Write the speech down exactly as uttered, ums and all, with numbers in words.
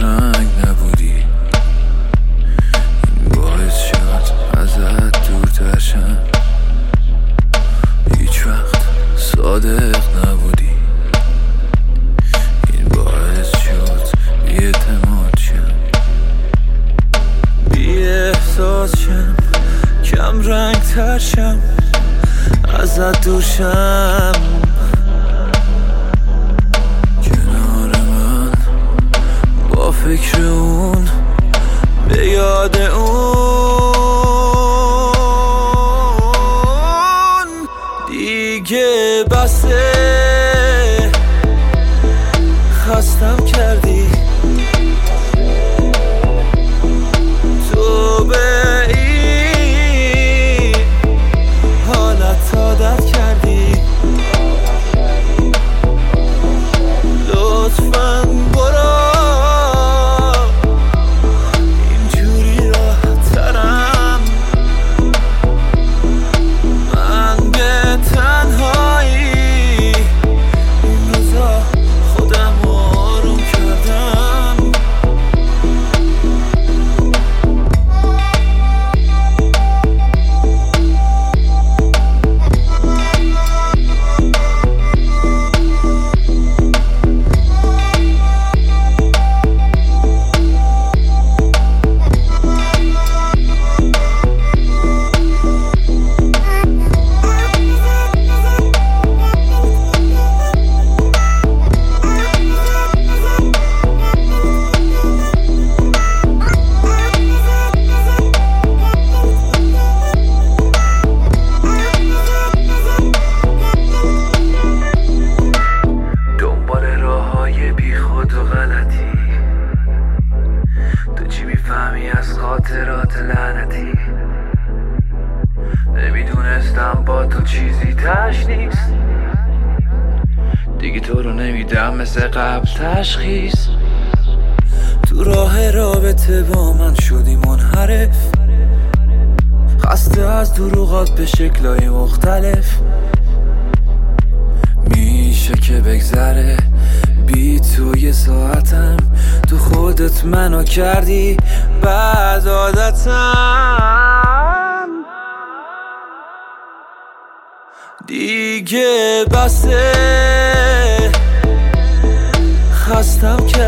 رنگ نبودی، این باعث شد ازت دورتر شم. هیچ وقت صادق نبودی، این باعث شد بی اعتماد شم. بی احساس شم، کم رنگ تر شم، ازت دور شم. کنار من با فکر اون، به یاد اون دیگه بسه. خستم کردی تو به این حالت عادت کردی. لطفاً برو، اینجوری راحت ترم. من به تنهایی این روزا خودم آروم کردم. خاطرات لعنتی، نمیدونستم با تو چیزی تش نیست. دیگه تو رو نمیدم مثل قبل تشخیص. تو راه رابطه با من شدی منحرف، خسته از دروغات به شکلای مختلف. میشه که بگذره بی تو یه ساعتم، تو خودت منو کردی بعد عادتم. دیگه بسه، خستم که